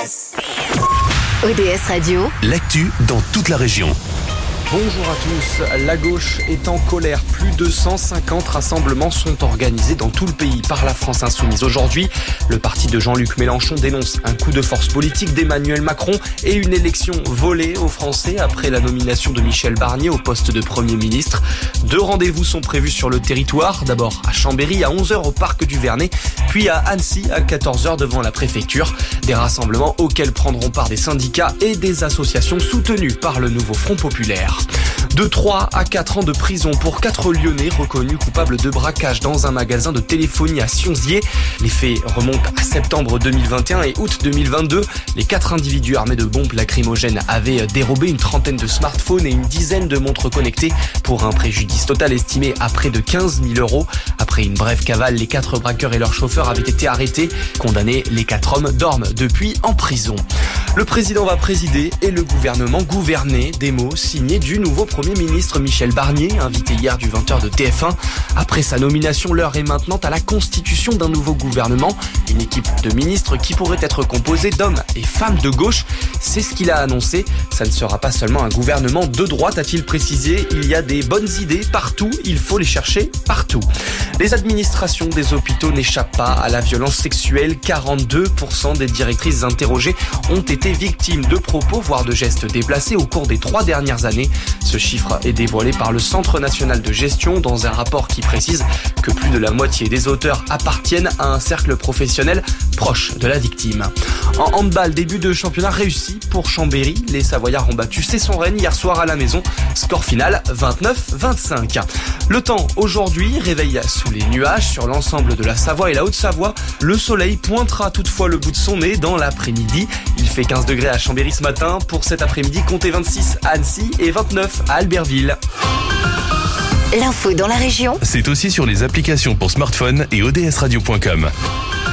ODS Radio, l'actu dans toute la région. Bonjour à tous. La gauche est en colère. Plus de 150 rassemblements sont organisés dans tout le pays par la France Insoumise. Aujourd'hui, le parti de Jean-Luc Mélenchon dénonce un coup de force politique d'Emmanuel Macron et une élection volée aux Français après la nomination de Michel Barnier au poste de Premier ministre. 2 rendez-vous sont prévus sur le territoire. D'abord à Chambéry à 11h au parc du Vernet, puis à Annecy à 14h devant la préfecture. Des rassemblements auxquels prendront part des syndicats et des associations soutenues par le nouveau Front populaire. De 3 à 4 ans de prison pour 4 Lyonnais reconnus coupables de braquage dans un magasin de téléphonie à Sionzier. Les faits remontent à septembre 2021 et août 2022. Les 4 individus armés de bombes lacrymogènes avaient dérobé une trentaine de smartphones et une dizaine de montres connectées pour un préjudice total estimé à près de 15 000 €. Après une brève cavale, les 4 braqueurs et leurs chauffeurs avaient été arrêtés. Condamnés, les 4 hommes dorment depuis en prison. Le président va présider et le gouvernement gouverner, des mots signés du nouveau Premier ministre Michel Barnier, invité hier du 20h de TF1. Après sa nomination, l'heure est maintenant à la constitution d'un nouveau gouvernement. Une équipe de ministres qui pourrait être composée d'hommes et femmes de gauche. C'est ce qu'il a annoncé. Ça ne sera pas seulement un gouvernement de droite, a-t-il précisé. Il y a des bonnes idées partout, il faut les chercher partout. Les administrations des hôpitaux n'échappent pas à la violence sexuelle. 42% des directrices interrogées ont été victimes de propos, voire de gestes déplacés au cours des 3 dernières années. Ce chiffre est dévoilé par le Centre national de gestion dans un rapport qui précise que plus de la moitié des auteurs appartiennent à un cercle professionnel proche de la victime. En handball, début de championnat réussi pour Chambéry. Les Savoyards ont battu Cesson-Rennes hier soir à la maison. Score final 29-25. Le temps aujourd'hui, réveil sous les nuages sur l'ensemble de la Savoie et la Haute-Savoie. Le soleil pointera toutefois le bout de son nez dans l'après-midi. Il fait 15 degrés à Chambéry ce matin. Pour cet après-midi, comptez 26 à Annecy et 29 à Albertville. l'info dans la région, C'est aussi sur les applications pour smartphone et odsradio.com.